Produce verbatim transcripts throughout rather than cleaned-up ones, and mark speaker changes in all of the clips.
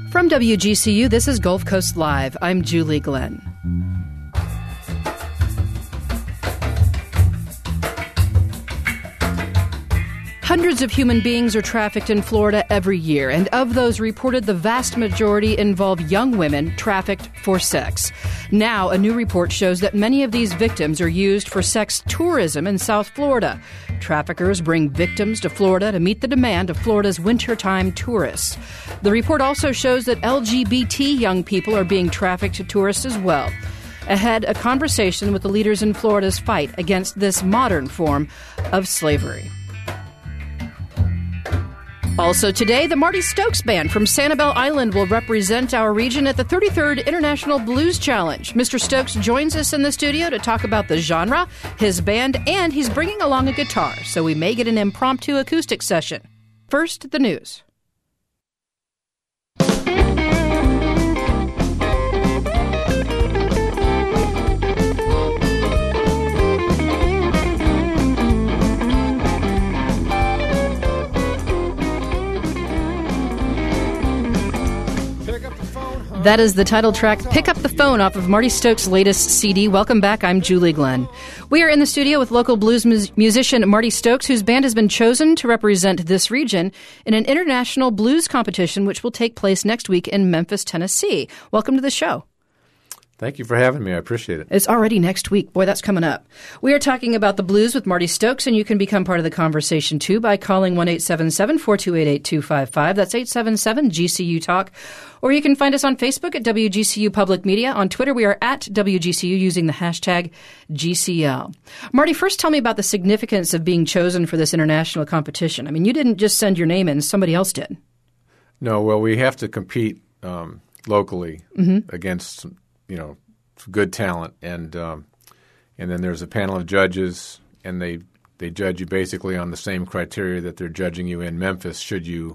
Speaker 1: From W G C U, this is Gulf Coast Live. I'm Julie Glenn. Hundreds of human beings are trafficked in Florida every year, and of those reported, the vast majority involve young women trafficked for sex. Now, a new report shows that many of these victims are used for sex tourism in South Florida. Traffickers bring victims to Florida to meet the demand of Florida's wintertime tourists. The report also shows that L G B T young people are being trafficked to tourists as well. Ahead, a conversation with the leaders in Florida's fight against this modern form of slavery. Also today, the Marty Stokes Band from Sanibel Island will represent our region at the thirty-third International Blues Challenge. Mister Stokes joins us in the studio to talk about the genre, his band, and he's bringing along a guitar, so we may get an impromptu acoustic session. First, the news. That is the title track, Pick Up the Phone, off of Marty Stokes' latest C D. Welcome back. I'm Julie Glenn. We are in the studio with local blues mu- musician Marty Stokes, whose band has been chosen to represent this region in an international blues competition, which will take place next week in Memphis, Tennessee. Welcome to the show.
Speaker 2: Thank you for having me. I appreciate it.
Speaker 1: It's already next week. Boy, that's coming up. We are talking about the blues with Marty Stokes, and you can become part of the conversation, too, by calling one eight seven seven, four two eight, eight two five five. That's eight seven seven G C U Talk. Or you can find us on Facebook at W G C U Public Media. On Twitter, we are at W G C U using the hashtag G C L. Marty, first tell me about the significance of being chosen for this international competition. I mean, you didn't just send your name in. Somebody else did.
Speaker 2: No, well, we have to compete um, locally mm-hmm. against, you know, good talent. And um, and then there's a panel of judges, and they, they judge you basically on the same criteria that they're judging you in Memphis should you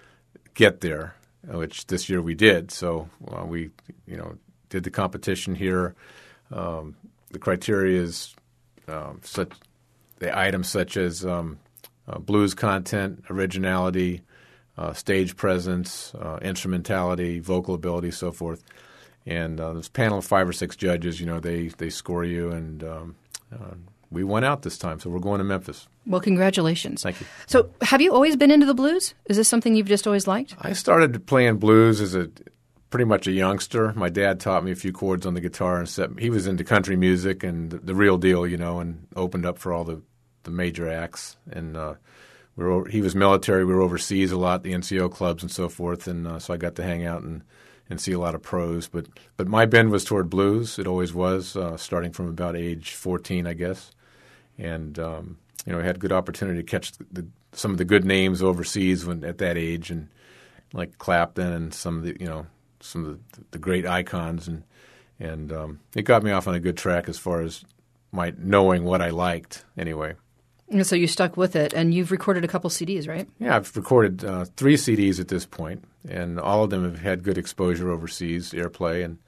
Speaker 2: get there, which this year we did. So uh, we, you know, did the competition here. Um, the criteria is um, such the items such as um, uh, blues content, originality, uh, stage presence, uh, instrumentality, vocal ability, so forth. And uh, this panel of five or six judges, you know, they, they score you, and um, uh, we went out this time, so we're going to Memphis.
Speaker 1: Well, congratulations.
Speaker 2: Thank you.
Speaker 1: So have you always been into the blues? Is this something you've just always liked?
Speaker 2: I started playing blues as a pretty much a youngster. My dad taught me a few chords on the guitar, and set, he was into country music and the, the real deal, you know, and opened up for all the, the major acts. And uh, we were over, he was military. We were overseas a lot, the N C O clubs and so forth, and uh, so I got to hang out and and see a lot of pros. But but my bend was toward blues. It always was, uh, starting from about age fourteen, I guess. And, um, you know, I had good opportunity to catch the, the, some of the good names overseas when at that age, and like Clapton and some of the, you know, some of the, the great icons. And, and um, it got me off on a good track as far as my knowing what I liked anyway.
Speaker 1: And so you stuck with it, and you've recorded a couple C Ds, right?
Speaker 2: Yeah, I've recorded uh, three C Ds at this point, and all of them have had good exposure overseas, airplay. And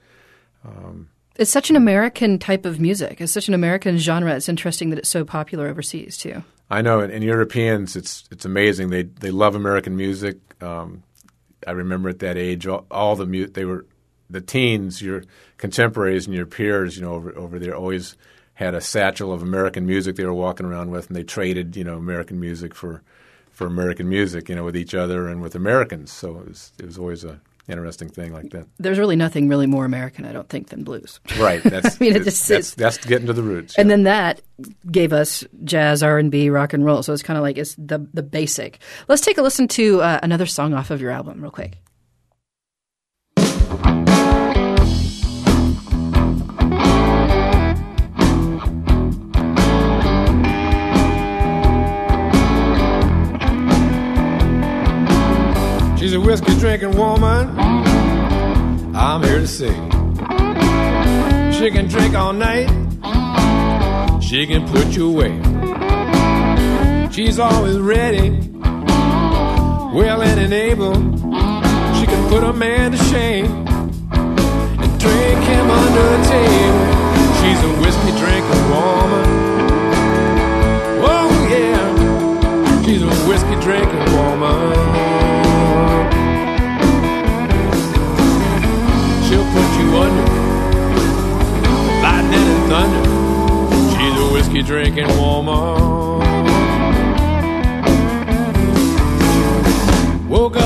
Speaker 2: um,
Speaker 1: it's such an American type of music. It's such an American genre. It's interesting that it's so popular overseas, too.
Speaker 2: I know, and, and Europeans, it's it's amazing. They they love American music. Um, I remember at that age, all, all the mu- they were the teens, your contemporaries and your peers, you know, over over there always had a satchel of American music they were walking around with, and they traded, you know, American music for for American music, you know, with each other and with Americans. So it was it was always a interesting thing like that.
Speaker 1: There's really nothing really more American, I don't think, than blues.
Speaker 2: Right. That's,
Speaker 1: I mean, it just
Speaker 2: that's, that's getting to the roots.
Speaker 1: And
Speaker 2: yeah.
Speaker 1: then that gave us jazz, R and B, rock and roll. So it's kind of like it's the the basic. Let's take a listen to uh, another song off of your album real quick.
Speaker 3: She's a whiskey-drinking woman, I'm here to say. She can drink all night, she can put you away. She's always ready, willing and able. She can put a man to shame and drink him under the table. She's a whiskey-drinking woman, oh yeah. She's a whiskey-drinking woman.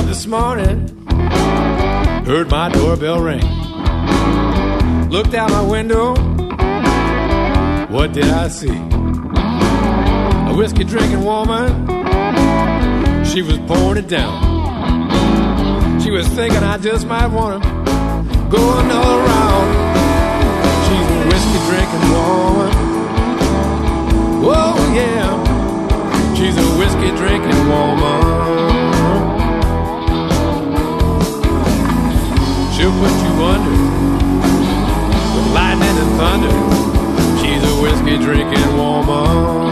Speaker 3: up this morning, heard my doorbell ring. Looked out my window, what did I see? A whiskey drinking woman, she was pouring it down. She was thinking I just might want to go another round. She's a whiskey drinking woman. Oh yeah, she's a whiskey drinking woman. She'll put you under with lightning and thunder. She's a whiskey drinking woman.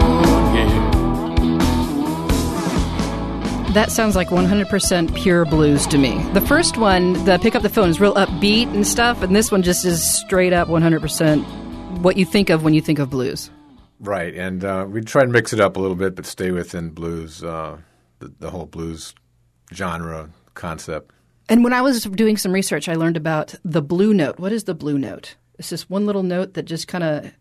Speaker 1: That sounds like one hundred percent pure blues to me. The first one, the Pick Up the Phone, is real upbeat and stuff, and this one just is straight up one hundred percent what you think of when you think of blues.
Speaker 2: Right, and uh, we try to mix it up a little bit, but stay within blues, uh, the, the whole blues genre concept.
Speaker 1: And when I was doing some research, I learned about the blue note. What is the blue note? It's this one little note that just kind of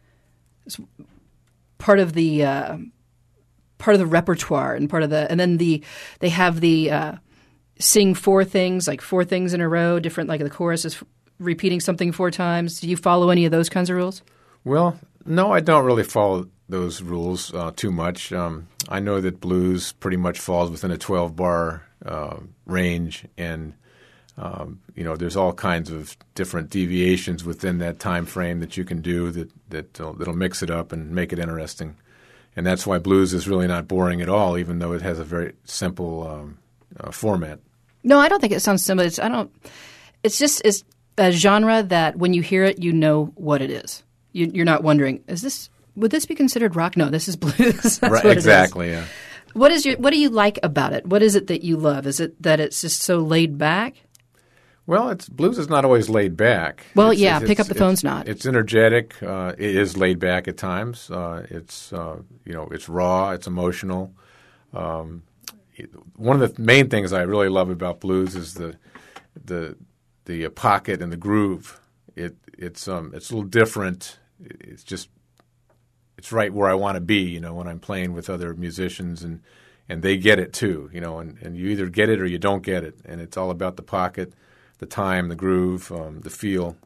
Speaker 1: is part of the uh, part of the repertoire and part of the, and then the they have the uh, sing four things, like four things in a row, different, like the chorus is f- repeating something four times. Do you follow any of those kinds of rules?
Speaker 2: Well, no, I don't really follow those rules uh, too much. Um, I know that blues pretty much falls within a twelve-bar uh, range, and um, you know, there's all kinds of different deviations within that time frame that you can do that that uh, that'll mix it up and make it interesting. And that's why blues is really not boring at all, even though it has a very simple um, uh, format.
Speaker 1: No, I don't think it sounds simple. It's I don't. It's just it's a genre that when you hear it, you know what it is. You, you're not wondering, is this would this be considered rock? No, this is blues. That's
Speaker 2: right,
Speaker 1: what
Speaker 2: exactly.
Speaker 1: It is.
Speaker 2: Yeah.
Speaker 1: What is your What do you like about it? What is it that you love? Is it that it's just so laid back?
Speaker 2: Well, it's blues is not always laid back.
Speaker 1: Well,
Speaker 2: it's,
Speaker 1: yeah,
Speaker 2: it's,
Speaker 1: Pick Up the
Speaker 2: it's,
Speaker 1: Phone's not.
Speaker 2: It's energetic. Uh, it is laid back at times. Uh, it's uh, you know, it's raw. It's emotional. Um, it, one of the main things I really love about blues is the the the uh, pocket and the groove. It it's um it's a little different. It's just it's right where I want to be. You know, when I'm playing with other musicians and and they get it too. You know, and, and you either get it or you don't get it. And it's all about the pocket, the time, the groove, um, the feel.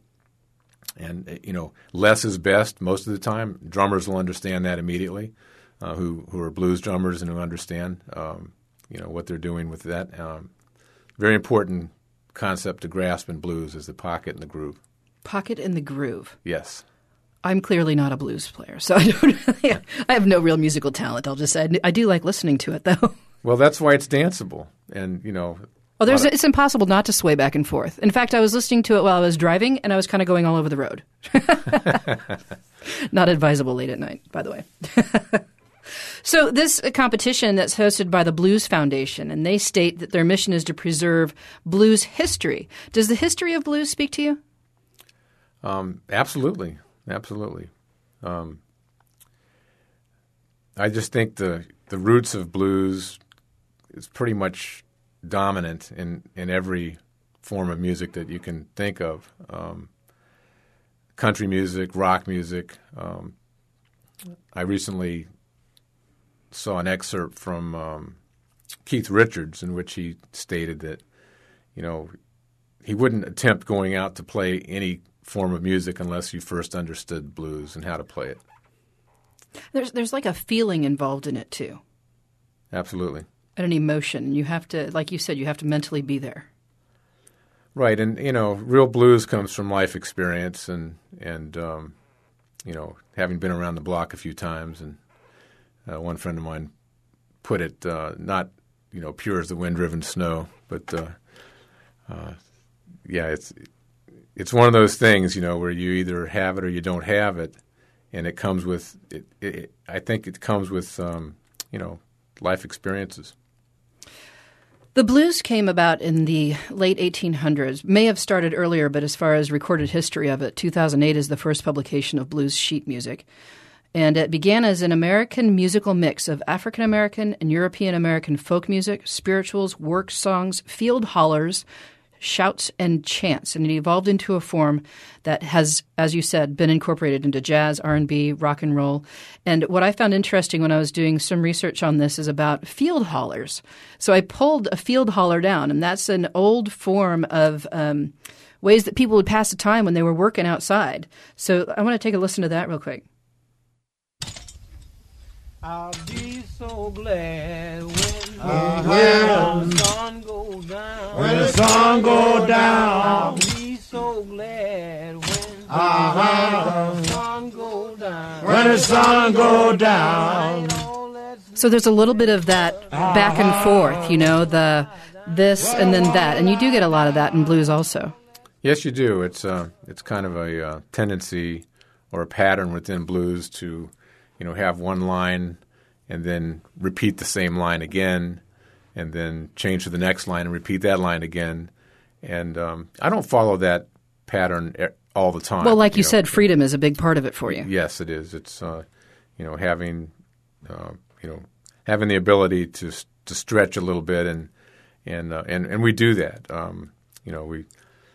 Speaker 2: And, you know, less is best most of the time. Drummers will understand that immediately, uh, who who are blues drummers and who understand, um, you know, what they're doing with that. Um, very important concept to grasp in blues is the pocket and the groove.
Speaker 1: Pocket and the groove.
Speaker 2: Yes.
Speaker 1: I'm clearly not a blues player, so I don't really, I have no real musical talent. I'll just say I do like listening to it, though.
Speaker 2: Well, that's why it's danceable, and you know.
Speaker 1: Oh, there's
Speaker 2: of,
Speaker 1: it's impossible not to sway back and forth. In fact, I was listening to it while I was driving, and I was kind of going all over the road. Not advisable late at night, by the way. So this competition that's hosted by the Blues Foundation, and they state that their mission is to preserve blues history. Does the history of blues speak to you?
Speaker 2: Um, absolutely. Absolutely. Um, I just think the the roots of blues is pretty much dominant in, in every form of music that you can think of. Um, country music, rock music. Um, I recently saw an excerpt from um, Keith Richards in which he stated that, you know, he wouldn't attempt going out to play any form of music unless you first understood blues and how to play it.
Speaker 1: There's there's like a feeling involved in it too.
Speaker 2: Absolutely.
Speaker 1: And an emotion. You have to, like you said, you have to mentally be there.
Speaker 2: Right, and you know, real blues comes from life experience and and um, you know, having been around the block a few times. And uh, one friend of mine put it uh, not you know pure as the wind-driven snow, but uh, uh, yeah, it's. It's one of those things, you know, where you either have it or you don't have it, and it comes with. It, it, I think it comes with, um, you know, life experiences.
Speaker 1: The blues came about in the late eighteen hundreds. May have started earlier, but as far as recorded history of it, two thousand eight is the first publication of blues sheet music, and it began as an American musical mix of African American and European American folk music, spirituals, work songs, field hollers, Shouts and Chants, and it evolved into a form that has, as you said, been incorporated into jazz, R and B, rock and roll. And what I found interesting when I was doing some research on this is about field hollers. So I pulled a field holler down, and that's an old form of um, ways that people would pass the time when they were working outside. So I want to take a listen to that real quick.
Speaker 4: I'll be so glad when
Speaker 5: uh-huh.
Speaker 4: the sun goes down.
Speaker 5: When the sun goes down.
Speaker 4: I'll be so glad when
Speaker 5: uh-huh.
Speaker 4: the sun goes down.
Speaker 5: When the sun goes down.
Speaker 1: So there's a little bit of that back and forth, you know, the this and then that. And you do get a lot of that in blues also.
Speaker 2: Yes, you do. It's uh, it's kind of a uh, tendency or a pattern within blues to, you know, have one line and then repeat the same line again and then change to the next line and repeat that line again. And um, I don't follow that pattern all the time.
Speaker 1: Well, like you, you know. said, freedom is a big part of it for you.
Speaker 2: Yes, it is. It's, uh, you know, having, uh, you know, having the ability to to stretch a little bit, and and uh, and, and we do that. Um, you know, we,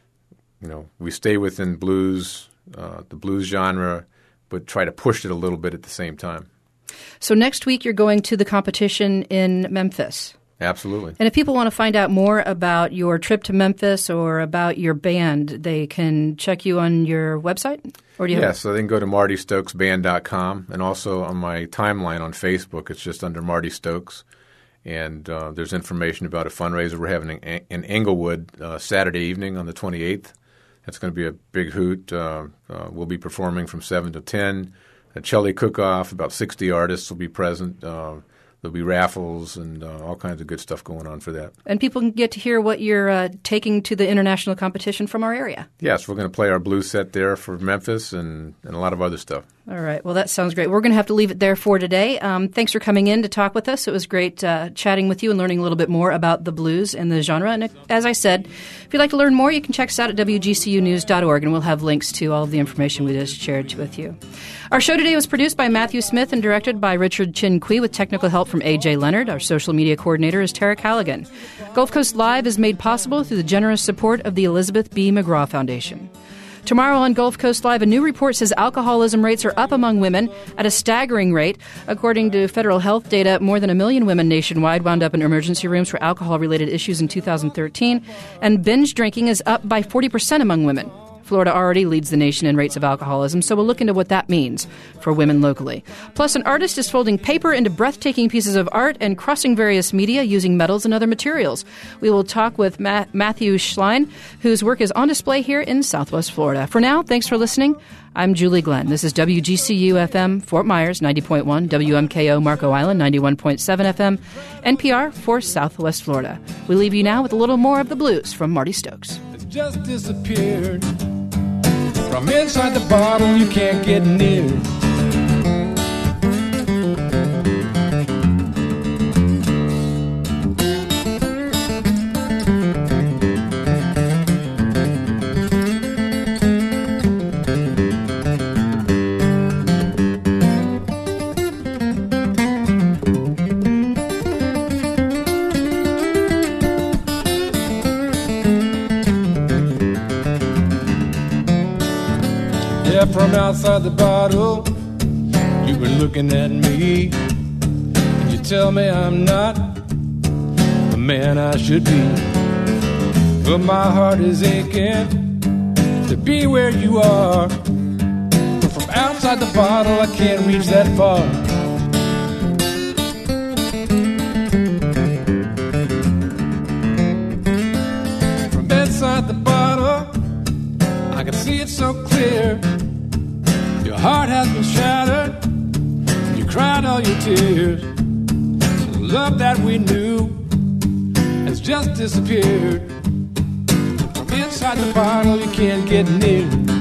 Speaker 2: you know, we stay within blues, uh, the blues genre, but try to push it a little bit at the same time.
Speaker 1: So next week you're going to the competition in Memphis.
Speaker 2: Absolutely.
Speaker 1: And if people want to find out more about your trip to Memphis or about your band, they can check you on your website? Or do you
Speaker 2: yes,
Speaker 1: have-
Speaker 2: so they can go to marty stokes band dot com, and also on my timeline on Facebook, it's just under Marty Stokes. And uh, there's information about a fundraiser we're having in, in Englewood uh, Saturday evening on the twenty-eighth. That's going to be a big hoot. Uh, uh, we'll be performing from seven to ten. A Chelly cook-off, about sixty artists will be present. Uh, there'll be raffles and uh, all kinds of good stuff going on for that.
Speaker 1: And people can get to hear what you're uh, taking to the international competition from our area.
Speaker 2: Yes, we're going to play our blues set there for Memphis and, and a lot of other stuff.
Speaker 1: All right. Well, that sounds great. We're going to have to leave it there for today. Um, thanks for coming in to talk with us. It was great uh, chatting with you and learning a little bit more about the blues and the genre. And as I said, if you'd like to learn more, you can check us out at w g c u news dot org, and we'll have links to all of the information we just shared with you. Our show today was produced by Matthew Smith and directed by Richard Chin Kui with technical help from A J Leonard. Our social media coordinator is Tara Callaghan. Gulf Coast Live is made possible through the generous support of the Elizabeth B. McGraw Foundation. Tomorrow on Gulf Coast Live, a new report says alcoholism rates are up among women at a staggering rate. According to federal health data, more than a million women nationwide wound up in emergency rooms for alcohol-related issues in two thousand thirteen, and binge drinking is up by forty percent among women. Florida already leads the nation in rates of alcoholism, so we'll look into what that means for women locally. Plus, an artist is folding paper into breathtaking pieces of art and crossing various media using metals and other materials. We will talk with Ma- Matthew Schlein, whose work is on display here in Southwest Florida. For now, thanks for listening. I'm Julie Glenn. This is W G C U F M Fort Myers ninety point one, W M K O Marco Island ninety-one point seven F M, N P R for Southwest Florida. We leave you now with a little more of the blues from Marty Stokes.
Speaker 3: It's just disappeared from inside the bottle, you can't get near. From outside the bottle, you've been looking at me, and you tell me I'm not the man I should be. But my heart is aching to be where you are. But from outside the bottle, I can't reach that far. From inside the bottle, I can see it so clear. Your heart has been shattered, and you cried all your tears. The love that we knew has just disappeared. From inside the bottle, you can't get near.